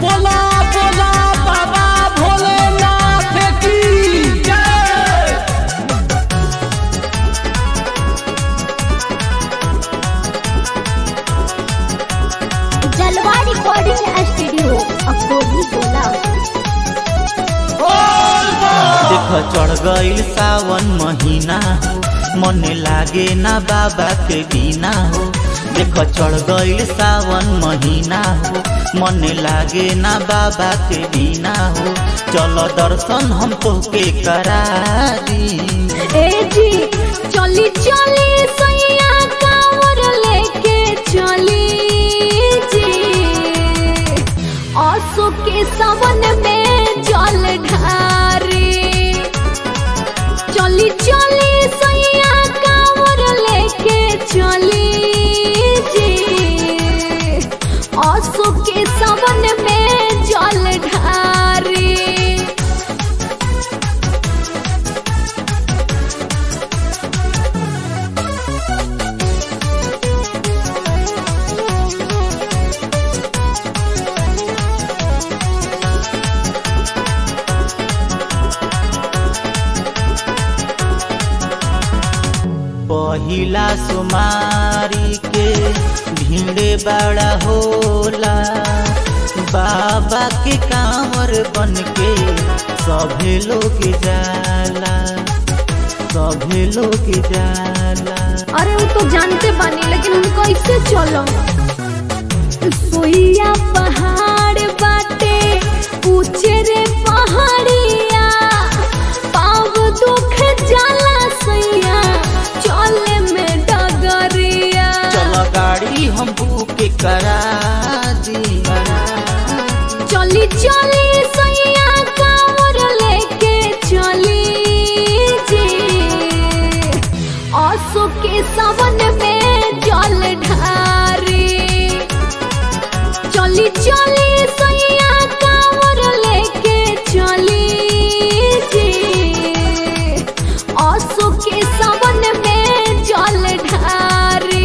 बोला बोला बाबा भोलेनाथ की जय। जलवा रिकॉर्डिंग स्टूडियो अकोली बोला। देख चढ़ गईल सावन महीना हो, मन लागे ना बाबा के बिना हो। देख चढ़ गईल सावन महीना हो, मन लागे ना बाबा के बिना हो। चलो दर्शन हम तो के करा दी। ए जी चली चली सैया कांवर लेके चली जी, आंसू के सावन में जल ढारी। चली चली सैया कांवर लेके चली जी, आंसू के सावन में जल ढारी। पहिला सुमारी के भीड़ बड़ा होला, बाबा के कांवर बन के सभे लोग जाला, सभे लोग जाला। अरे वो तो जानते बानी, लेकिन हम कैसे चलो? सोइया पहाड़ बाटे ऊंचे रे पहाड़िया, पाव दुख जाला सैया चले में डगरिया। चलो गाड़ी हम बुक करा दी। चली चली सैया कांवर लेके चली जी, आंसू के सावन में जल ढारी। चली चली सैया कांवर लेके चली जी, आंसू के सावन में जल ढारी।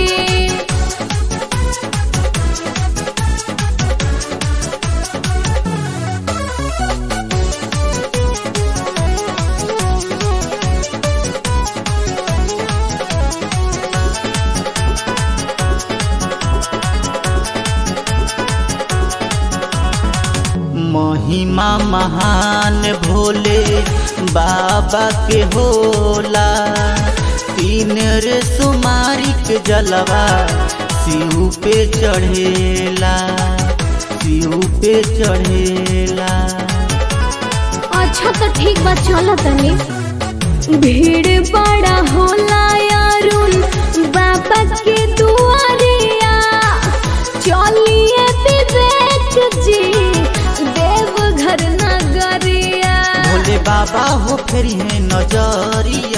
महिमा महान भोले बाबा के होला, तीन रे सुमारी के जलवा शिव पे चढ़ेला, शिव पे चढ़ेला। अच्छा तो ठीक बा, चलो तनी। भीड़ बड़ा होला यारुन बाबा के दुआरिया, चलिए विवेक जी देवघर नगरिया। भोले बाबा हो फेरी है नजरिया।